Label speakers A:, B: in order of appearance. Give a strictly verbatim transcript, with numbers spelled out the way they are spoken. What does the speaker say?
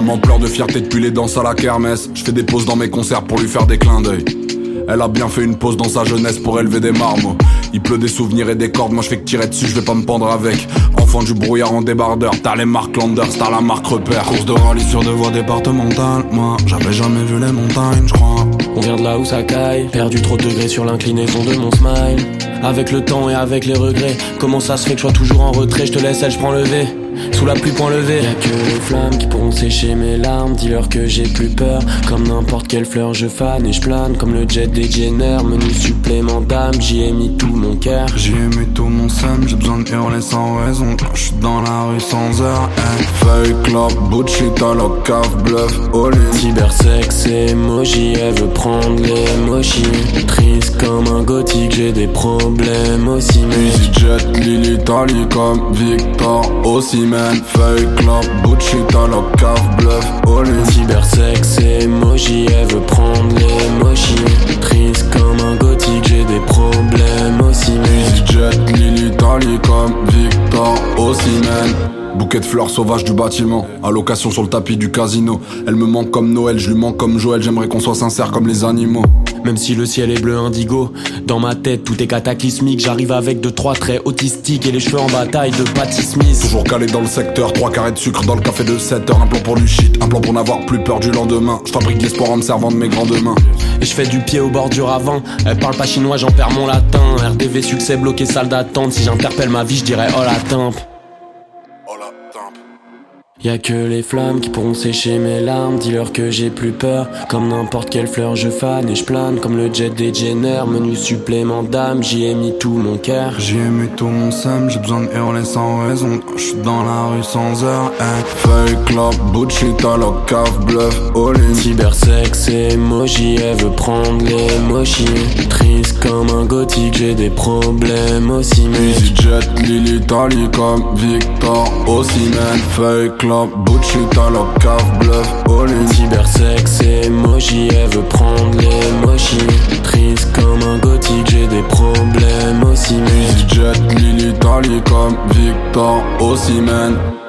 A: Maman pleure de fierté depuis les danses à la kermesse. Je fais des pauses dans mes concerts pour lui faire des clins d'œil. Elle a bien fait une pause dans sa jeunesse pour élever des marmots. Il pleut des souvenirs et des cordes, moi je fais que tirer dessus, je vais pas me pendre avec. Enfant du brouillard en débardeur, t'as les marques Landers, t'as la marque repère. Course de rallye sur deux voies départementales, moi j'avais jamais vu les montagnes, je crois.
B: On vient de là où ça caille, perdu trop de degrés sur l'inclinaison de mon smile. Avec le temps et avec les regrets, comment ça se fait que je sois toujours en retrait, je te laisse, elle, je prends le V. Sous la pluie point levé, y'a que les flammes qui pourront sécher mes larmes. Dis-leur que j'ai plus peur, comme n'importe quelle fleur je fane et je plane. Comme le jet des Jenner, menu supplément d'âme. J'y ai mis tout mon cœur,
A: j'y ai mis tout mon seum. J'ai besoin de hurler sans raison, j'suis dans la rue sans heure. Hey. Feuille, clope, bullshit à la cave, bluff, all in.
B: Cybersex, emoji, elle veut prendre les mochis. Triste comme un gothique, j'ai des problèmes aussi.
A: EasyJet, Lily, Italie comme Victor aussi. Feuille, clope, bullshit à la cave, bluff, all in.
B: Cybersex, emoji, elle veut prendre les mochis. Triste comme un gothique, j'ai des problèmes aussi.
A: EasyJet, Lily, Italie comme Victor aussi, man. Bouquet de fleurs sauvages du bâtiment, allocation sur le tapis du casino. Elle me manque comme Noël, je lui manque comme Joël. J'aimerais qu'on soit sincère comme les animaux.
B: Même si le ciel est bleu indigo, dans ma tête tout est cataclysmique. J'arrive avec deux trois traits autistiques et les cheveux en bataille de Patty Smith.
A: Toujours calé dans le secteur, trois carrés de sucre dans le café de sept heures. Un plan pour du shit, un plan pour n'avoir plus peur du lendemain. Je fabrique l'espoir en me servant de mes grandes mains.
B: Et je fais du pied au bord du ravin. Elle parle pas chinois, j'en perds mon latin. R D V succès bloqué, salle d'attente. Si j'interpelle ma vie, je dirais oh la timpe. Y'a que les flammes qui pourront sécher mes larmes. Dis-leur que j'ai plus peur, comme n'importe quelle fleur je fane et je plane. Comme le jet des Jenner, menu supplément d'âme. J'y ai mis tout mon cœur,
A: j'y ai mis tout mon seum. J'ai besoin de hurler sans raison, j'suis dans la rue sans heure. Hey. Feuille, clope, bullshit à la cave, bluff, all in.
B: Cybersex, emoji, elle veut prendre les mochis. Triste comme un gothique, j'ai des problèmes aussi.
A: EasyJet, Lily, Italie comme Victor aussi, man. Feuille, clope, bullshit à la cave, bluff, all in.
B: Cybersex, emoji, elle veut prendre les mochis. Triste comme un gothique, j'ai des problèmes aussi.
A: EasyJet, Lily, Italie comme Victor aussi, man.